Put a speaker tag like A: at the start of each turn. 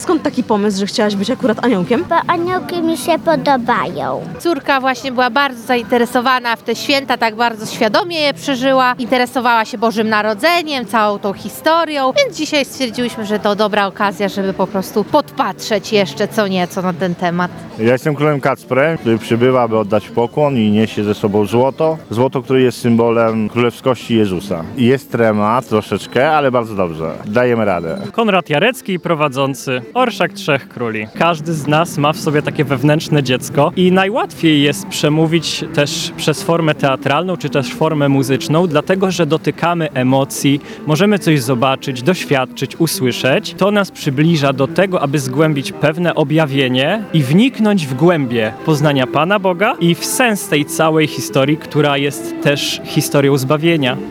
A: Skąd taki pomysł, że chciałaś być akurat aniołkiem?
B: Bo aniołki mi się podobają.
C: Córka właśnie była bardzo zainteresowana w te święta, tak bardzo świadomie je przeżyła. Interesowała się Bożym Narodzeniem, całą tą historią, więc dzisiaj stwierdziłyśmy, że to dobra okazja, żeby po prostu podpatrzeć jeszcze co nieco na ten temat.
D: Ja jestem królem Kacprem, który przybywa, by oddać pokłon i niesie ze sobą złoto. Złoto, które jest symbolem królewskości Jezusa. Jest trema troszeczkę, ale bardzo dobrze. Dajemy radę.
E: Konrad Jarecki, prowadzący Orszak Trzech Króli. Każdy z nas ma w sobie takie wewnętrzne dziecko i najłatwiej jest przemówić też przez formę teatralną, czy też formę muzyczną, dlatego, że dotykamy emocji, możemy coś zobaczyć, doświadczyć, usłyszeć. To nas przybliża do tego, aby zgłębić pewne objawienie i wniknąć w głębie poznania Pana Boga i w sens tej całej historii, która jest też historią zbawienia.